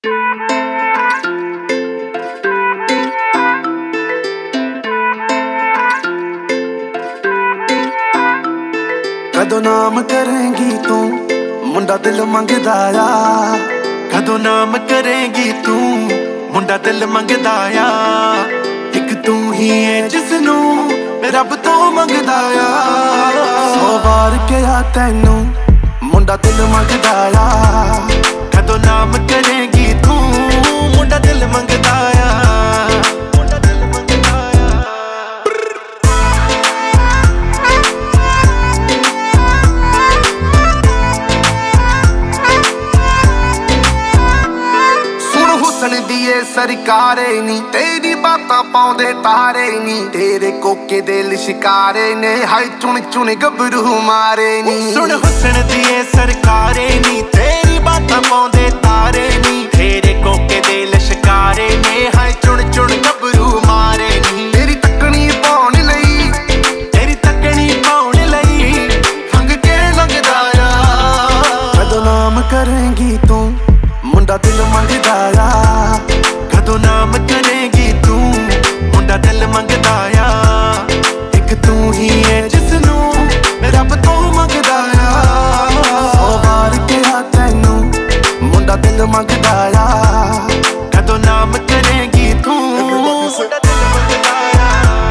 कदों नाम करेंगी तू मुंडा दिल मंगदा आ। कदों नाम करेंगी तू मुंडा दिल मंगदा आ। एक तू ही है जिसनू रब तो मंगदा आ। 100 वार कहा तैनू मुंडा दिल मंगदा आ। कदों नाम करेंगी तू मुंडा दिल मंगदा आ। दिए सरकारे नी तेरी बातां पाउंदे तारे नी। तेरे कोके दिल शिकारे ने हाय चुन चुन गबरू मारे नी। सुन हुस्न दिए सरकारे नी तेरी बातां पाउंदे तारे नी। तेरे कोके दिल शिकारे ने हाय चुन चुन गबरू मारे नी। तेरी तकनी पाउण लई तेरी तकनी पाउण लई हंग के लंघदा आ। कदों नाम करेंगी तू मुंडा दिल मंगदा आ। कदों नाम करेंगी तू मुंडा दिल मंगदा आ। एक तू ही है जिसनू रब तो मंगदा आ। 100 वार कहा तैनू मुंडा दिल मंगदा आ। कदों नाम करेंगी तू मुंडा दिल मंगदा आ।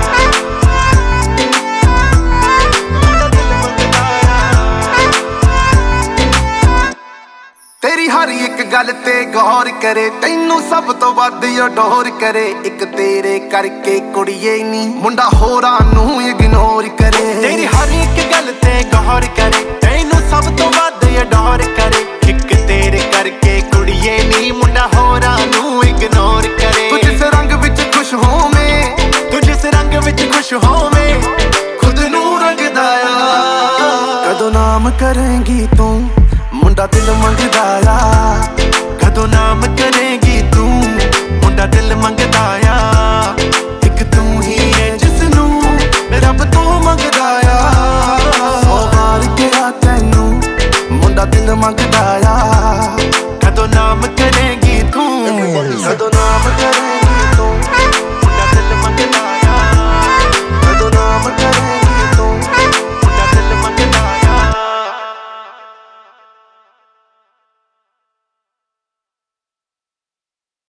तेरी हर एक गल ते गौर करे तैनू सब तो वध अडोर करे। एक तेरे करके कुड़िए नी मुंडा होरां नू इग्नोर करे। तेरी हर एक गल ते गौर करे तैनू सब तो वध अडोर करे। एक तेरे करके कुड़िए नी मुंडा होरां नू इग्नोर करे। तू जिस रंग विच खुश होवें तू जिस रंग विच खुश होवें खुद नू रंगदा आ। कदों नाम करेंगी तू मुंडा दिल मंगदा आ। कदों नाम करेंगी तू मुंडा दिल मंगदा आ। एक तू ही है जिसनू रब तो मंगदा आ। 100 वार कहा तैनू मुंडा दिल मंगदा आ। कदों नाम करेंगी तू